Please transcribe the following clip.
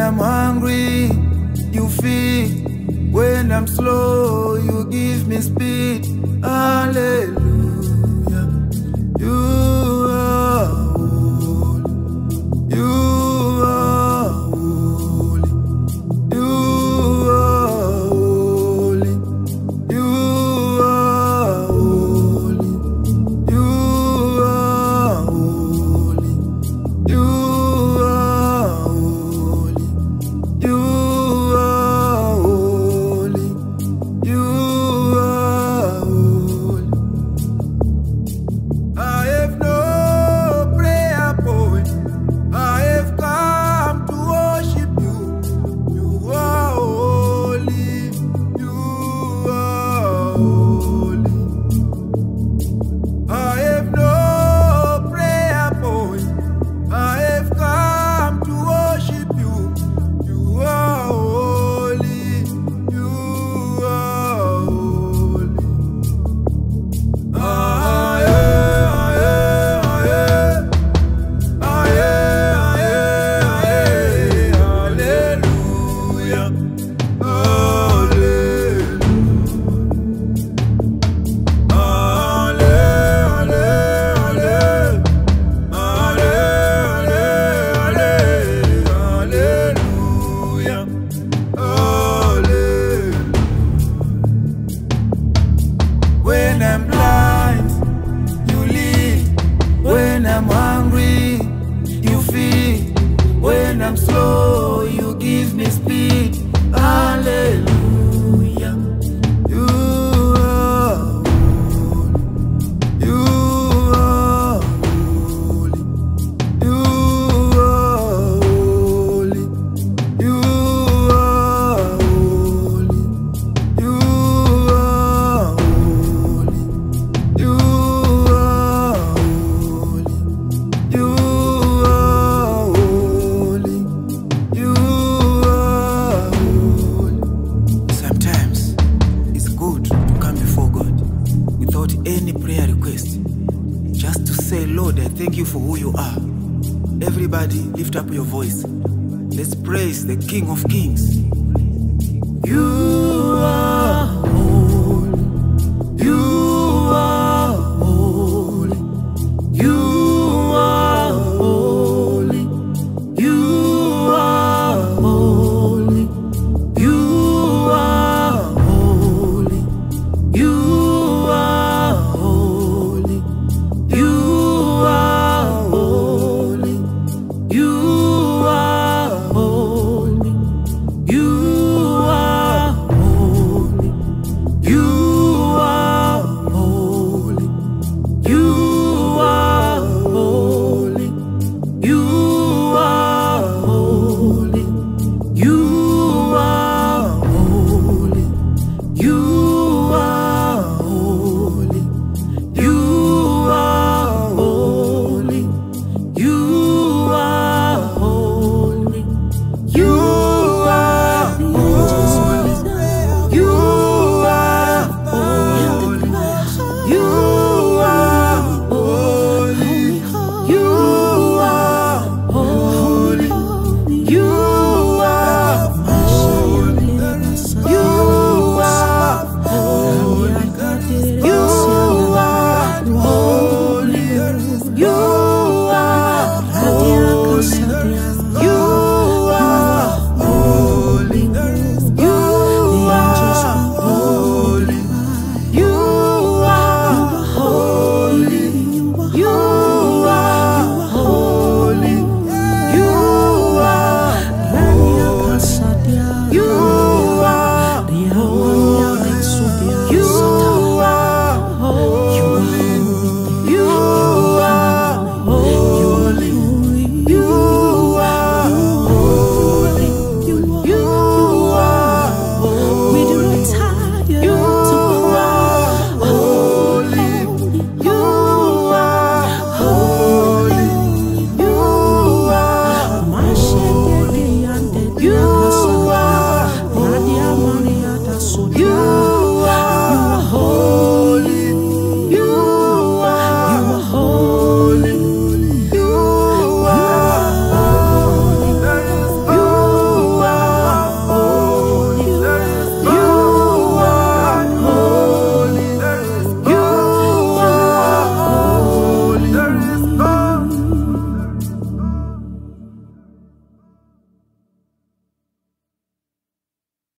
I'm hungry, you feed. When I'm slow, you give me speed. Hallelujah. You are holy. You are holy. You are holy. You are holy. You are holy. You are holy. You are holy. You are holy. I have no prayer point. I have come to worship you. You are holy. You are holy. I have no prayer point. I have come to worship you. You are holy. You are holy. When I'm blind, you lead. When I'm hungry, you feed. When I'm slow, you give me speed. Hallelujah. You are holy. You are holy. You are holy. You are holy. You are holy. You are holy. You are holy. You are holy. Sometimes it's good to come before God without any prayer request. Just to say, Lord, I thank you for who you are. Everybody lift up your voice. Let's praise the King of Kings. You